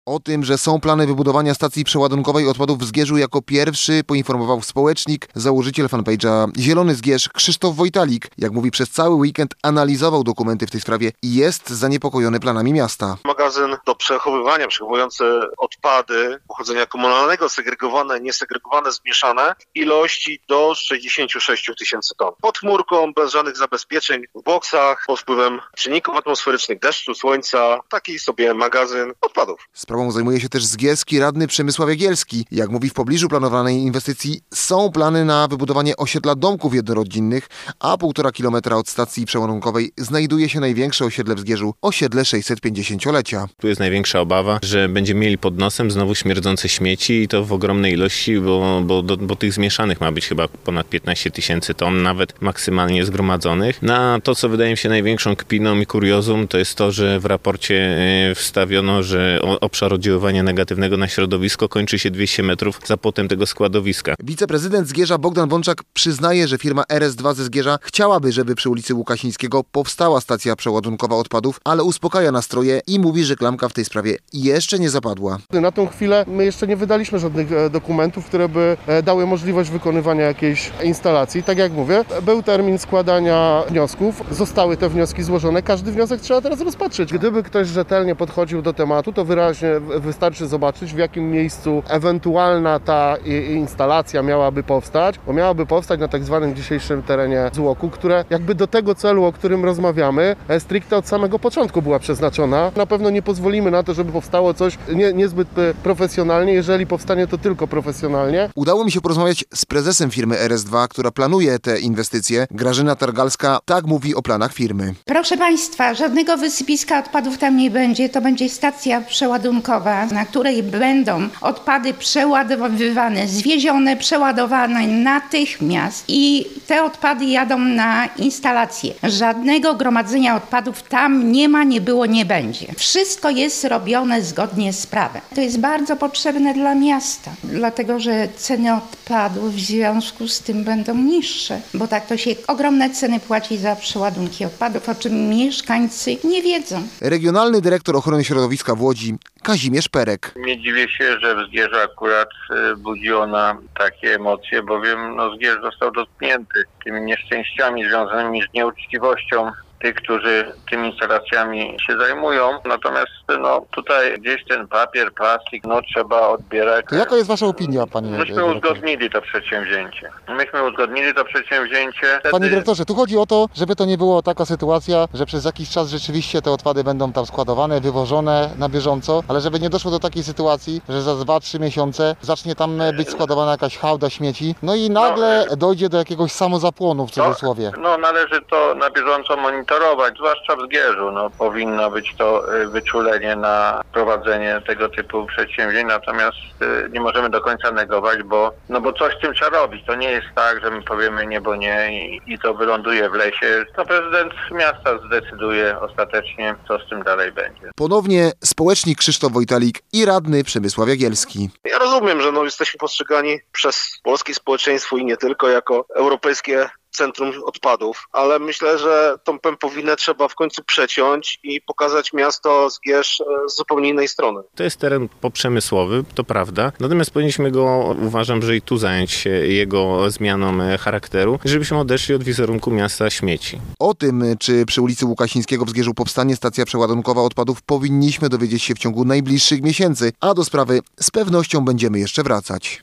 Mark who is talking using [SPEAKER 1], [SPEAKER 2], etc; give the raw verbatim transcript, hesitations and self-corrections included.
[SPEAKER 1] O tym, że są plany wybudowania stacji przeładunkowej odpadów w Zgierzu, jako pierwszy poinformował społecznik, założyciel fanpage'a Zielony Zgierz Krzysztof Wojtalik. Jak mówi, przez cały weekend analizował dokumenty w tej sprawie i jest zaniepokojony planami miasta.
[SPEAKER 2] Magazyn do przechowywania, przechowujący odpady pochodzenia komunalnego, segregowane, niesegregowane, zmieszane, ilości do sześćdziesięciu sześciu tysięcy ton. Pod chmurką, bez żadnych zabezpieczeń, w boksach, pod wpływem czynników atmosferycznych, deszczu, słońca, taki sobie magazyn odpadów.
[SPEAKER 1] Sprawą zajmuje się też zgierski radny Przemysław Jagielski. Jak mówi, w pobliżu planowanej inwestycji są plany na wybudowanie osiedla domków jednorodzinnych, a półtora kilometra od stacji przeładunkowej znajduje się największe osiedle w Zgierzu, osiedle sześćsetpięćdziesięciolecia.
[SPEAKER 3] Tu jest największa obawa, że będziemy mieli pod nosem znowu śmierdzące śmieci i to w ogromnej ilości, bo, bo, do, bo tych zmieszanych ma być chyba ponad piętnaście tysięcy ton, nawet maksymalnie zgromadzonych. Na to, co wydaje mi się największą kpiną i kuriozum, to jest to, że w raporcie wstawiono, że obszar oddziaływania negatywnego na środowisko kończy się dwieście metrów za płotem tego składowiska.
[SPEAKER 1] Wiceprezydent Zgierza Bogdan Wączak przyznaje, że firma R S dwa ze Zgierza chciałaby, żeby przy ulicy Łukasińskiego powstała stacja przeładunkowa odpadów, ale uspokaja nastroje i mówi, że klamka w tej sprawie jeszcze nie zapadła.
[SPEAKER 4] Na tą chwilę my jeszcze nie wydaliśmy żadnych dokumentów, które by dały możliwość wykonywania jakiejś instalacji. Tak jak mówię, był termin składania wniosków, zostały te wnioski złożone, każdy wniosek trzeba teraz rozpatrzyć. Gdyby ktoś rzetelnie podchodził do tematu, to wyraźnie wystarczy zobaczyć, w jakim miejscu ewentualna ta instalacja miałaby powstać, bo miałaby powstać na tak zwanym dzisiejszym terenie zwłoku, które jakby do tego celu, o którym rozmawiamy, stricte od samego początku była przeznaczona. Na pewno nie pozwolimy na to, żeby powstało coś nie, niezbyt profesjonalnie, jeżeli powstanie to tylko profesjonalnie.
[SPEAKER 1] Udało mi się porozmawiać z prezesem firmy R S dwa, która planuje te inwestycje. Grażyna Targalska tak mówi o planach firmy.
[SPEAKER 5] Proszę Państwa, żadnego wysypiska odpadów tam nie będzie. To będzie stacja przeładunkowa, na której będą odpady przeładowywane, zwiezione, przeładowane natychmiast i te odpady jadą na instalację. Żadnego gromadzenia odpadów tam nie ma, nie było, nie będzie. Wszystko jest robione zgodnie z prawem. To jest bardzo potrzebne dla miasta, dlatego że ceny odpadów w związku z tym będą niższe, bo tak to się ogromne ceny płaci za przeładunki odpadów, o czym mieszkańcy nie wiedzą.
[SPEAKER 1] Regionalny dyrektor ochrony środowiska w Łodzi Kazimierz Perek.
[SPEAKER 6] Nie dziwię się, że w Zgierzu akurat budzi ona takie emocje, bowiem no, Zgierz został dotknięty tymi nieszczęściami związanymi z nieuczciwością tych, którzy tymi instalacjami się zajmują. Natomiast no, tutaj gdzieś ten papier, plastik, no trzeba odbierać.
[SPEAKER 1] To jaka jest wasza opinia, panie
[SPEAKER 6] Myśmy
[SPEAKER 1] dyrektorze?
[SPEAKER 6] uzgodnili to przedsięwzięcie. Myśmy uzgodnili to przedsięwzięcie.
[SPEAKER 7] Panie dyrektorze, tu chodzi o to, żeby to nie było taka sytuacja, że przez jakiś czas rzeczywiście te odpady będą tam składowane, wywożone na bieżąco, ale żeby nie doszło do takiej sytuacji, że za dwa trzy miesiące zacznie tam być składowana jakaś hałda śmieci, no i nagle no, dojdzie do jakiegoś samozapłonu w cudzysłowie.
[SPEAKER 6] No, no należy to na bieżąco monitorować, zwłaszcza w Zgierzu. No, powinno być to wyczulenie na prowadzenie tego typu przedsięwzięć, natomiast nie możemy do końca negować, bo, no bo coś z tym trzeba robić. To nie jest tak, że my powiemy nie, bo nie i, i to wyląduje w lesie. To prezydent miasta zdecyduje ostatecznie, co z tym dalej będzie.
[SPEAKER 1] Ponownie społecznik Krzysztof Wojtalik i radny Przemysław Jagielski.
[SPEAKER 2] Ja rozumiem, że no, jesteśmy postrzegani przez polskie społeczeństwo i nie tylko jako europejskie centrum odpadów, ale myślę, że tą pępowinę trzeba w końcu przeciąć i pokazać miasto Zgierz z zupełnie innej strony.
[SPEAKER 3] To jest teren poprzemysłowy, to prawda, natomiast powinniśmy go, uważam, że i tu zająć się jego zmianą charakteru, żebyśmy odeszli od wizerunku miasta śmieci.
[SPEAKER 1] O tym, czy przy ulicy Łukasińskiego w Zgierzu powstanie stacja przeładunkowa odpadów, powinniśmy dowiedzieć się w ciągu najbliższych miesięcy, a do sprawy z pewnością będziemy jeszcze wracać.